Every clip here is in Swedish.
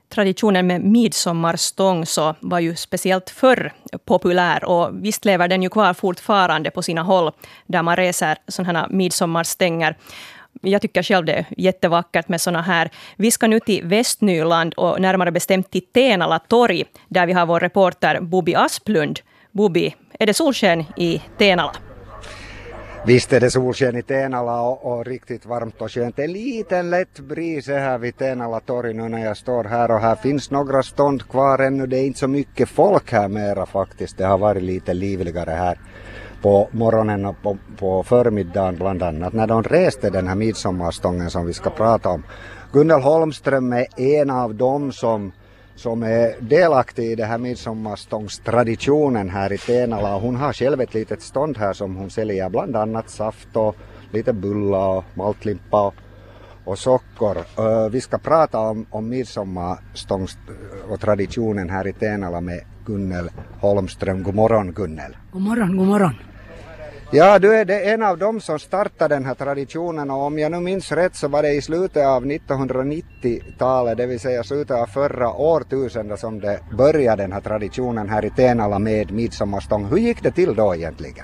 traditionen med midsommarstång så var ju speciellt förr populär, och visst lever den ju kvar fortfarande på sina håll där man reser sådana här midsommarstänger. Jag tycker själv det är jättevackert med såna här. Vi ska nu till Västnyland och närmare bestämt till Tenala torg där vi har vår reporter Bubi Asplund. Bubi, är det solsken i Tenala? Visst är det solsken i Tenala och riktigt varmt och skönt. En liten lätt bris här vid Tenala torg nu när jag står här, och här finns några stånd kvar ännu. Det är inte så mycket folk här mera faktiskt. Det har varit lite livligare här på morgonen och på förmiddagen bland annat när de reste den här midsommarstången som vi ska prata om. Gunnel Holmström är en av dem som är delaktig i det här midsommarstångstraditionen här i Tenala. Hon har själv ett litet stånd här som hon säljer bland annat saft och lite bullar och maltlimpa och socker. Vi ska prata om midsommarstång och traditionen här i Tenala med Gunnel Holmström. God morgon, Gunnel. God morgon, god morgon. Ja, du är en av dem som startade den här traditionen, och om jag nu minns rätt så var det i slutet av 1990-talet, det vill säga slutet av förra årtusenden, som det började den här traditionen här i Tenala med midsommarstång. Hur gick det till då egentligen?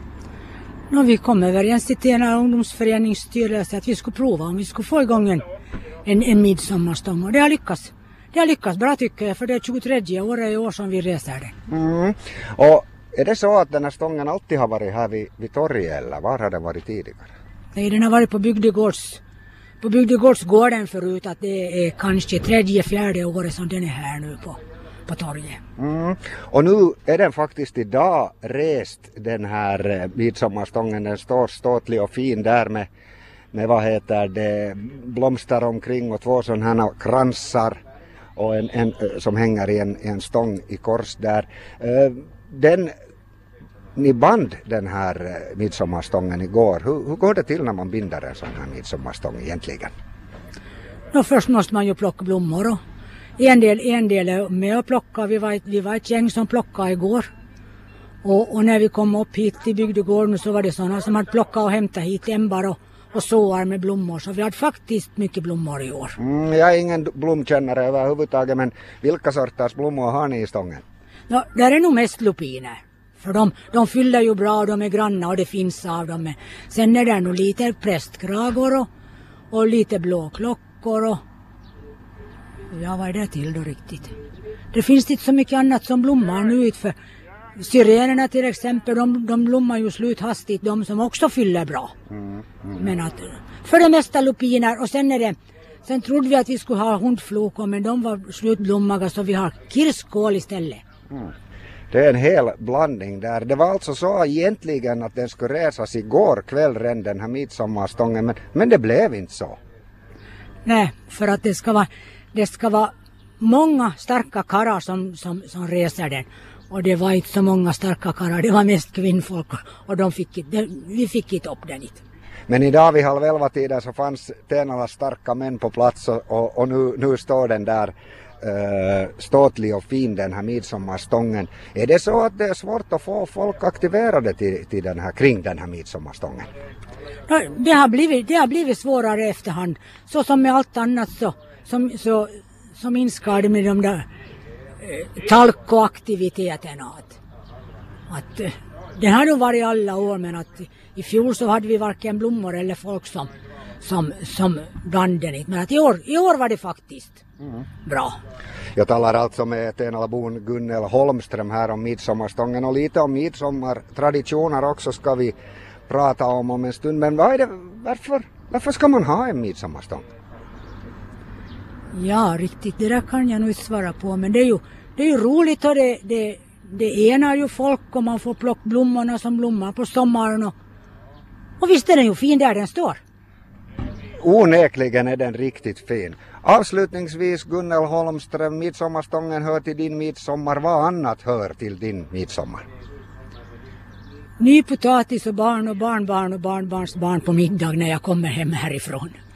Vi kom överens till Tenala ungdomsföreningsstyrelse att vi skulle prova om vi skulle få igång en midsommarstång, och det har lyckats. Det har lyckats bra tycker jag, för det är 23 året i år som vi reser den. Och är det så att den här stången alltid har varit här vid torget, eller var har den varit tidigare? Nej, den har varit på bygdegårdsgården förut, att det är kanske 3-4 året som den är här nu på torget. Och nu är den faktiskt idag rest, den här midsommarstången. Den står ståtlig och fin där med vad heter det, blomster omkring och 2 sådana här kransar och en som hänger i en stång i kors där. Ni band den här midsommarstången igår. Hur går det till när man binder en sån här midsommarstång egentligen? Först måste man ju plocka blommor, och en del är med att plocka. Vi var ett gäng som plockade igår. Och när vi kom upp hit till bygdegården så var det sådana som hade plockat och hämtat hit ämbar och såar med blommor. Så vi hade faktiskt mycket blommor i år. Jag är ingen blomkännare överhuvudtaget, men vilka sorters blommor har ni i stången? Där är nog mest lupiner. För de fyller ju bra och de är granna och det finns av dem. Sen är det nog lite prästkragor och lite blåklockor och... Ja, vad är det till då riktigt? Det finns inte så mycket annat som blommar nu, för syrenerna till exempel, de blommar ju slut hastigt, de som också fyller bra. Men att för det mesta lupiner, och sen trodde vi att vi skulle ha hundflokor, men de var slutblommiga, så vi har kirskål istället. Det är en hel blandning där. Det var alltså så egentligen att den skulle resas igår kväll redan, den här midsommarstången, men det blev inte så. Nej, för att det ska vara många starka karlar som reser den. Och det var inte så många starka karlar, det var mest kvinnfolk, och vi fick inte upp den hit. Men idag vid 11:30 så fanns Tenalas starka män på plats, och nu står den där ståtlig och fin, den här midsommarstången. Är det så att det är svårt att få folk aktiverade till den här, kring den här midsommarstången? Det har blivit svårare efterhand. Så som med allt annat så minskar det med de där talkoaktiviteterna. Att det har nog varit alla år, men att i fjol så hade vi varken blommor eller folk som bland den. Men att i år var det faktiskt bra. Jag talar alltså med Tenalabon Gunnel Holmström här om midsommarstången, och lite om midsommartraditioner också ska vi prata om en stund. Men varför ska man ha en midsommarstång? Ja, riktigt, det där kan jag nog svara på, men det är ju roligt, och det enar ju folk, och man får plocka blommorna som blommar på sommaren, och visst är den ju fin där den står. Onekligen är den riktigt fin. Avslutningsvis, Gunnel Holmström, midsommarstången hör till din midsommar. Vad annat hör till din midsommar? Ny potatis och barn och barnbarn och barnbarns barn på middag när jag kommer hem härifrån.